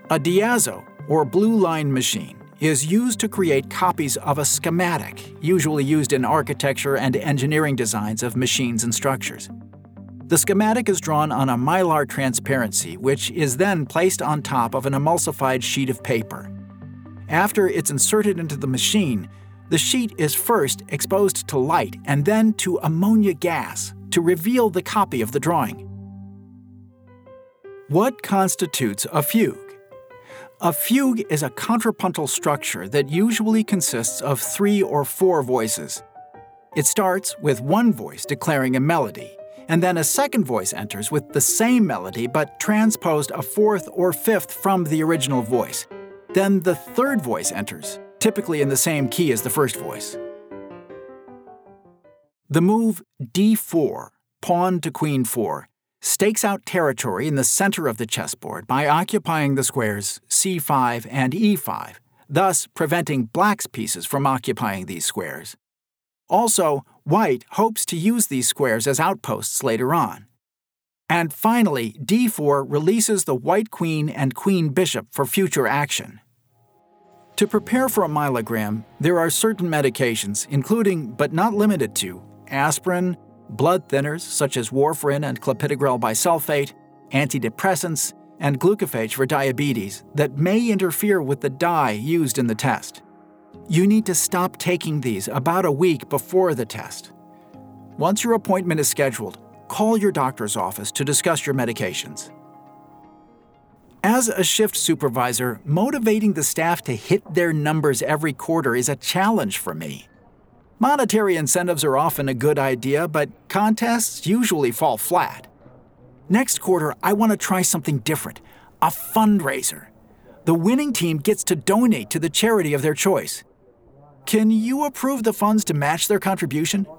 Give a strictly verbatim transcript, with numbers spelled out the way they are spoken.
A diazo, or blue line machine, is used to create copies of a schematic, usually used in architecture and engineering designs of machines and structures. The schematic is drawn on a mylar transparency, which is then placed on top of an emulsified sheet of paper. After it's inserted into the machine, the sheet is first exposed to light and then to ammonia gas to reveal the copy of the drawing. What constitutes a fugue? A fugue is a contrapuntal structure that usually consists of three or four voices. It starts with one voice declaring a melody, and then a second voice enters with the same melody but transposed a fourth or fifth from the original voice. Then the third voice enters, typically in the same key as the first voice. The move d four, pawn to queen four, stakes out territory in the center of the chessboard by occupying the squares c five and e five, thus preventing black's pieces from occupying these squares. Also, white hopes to use these squares as outposts later on. And finally, d four releases the white queen and queen bishop for future action. To prepare for a myelogram, there are certain medications, including but not limited to aspirin, blood thinners such as warfarin and clopidogrel bisulfate, antidepressants, and glucophage for diabetes that may interfere with the dye used in the test. You need to stop taking these about a week before the test. Once your appointment is scheduled, call your doctor's office to discuss your medications. As a shift supervisor, motivating the staff to hit their numbers every quarter is a challenge for me. Monetary incentives are often a good idea, but contests usually fall flat. Next quarter, I want to try something different, a fundraiser. The winning team gets to donate to the charity of their choice. Can you approve the funds to match their contribution?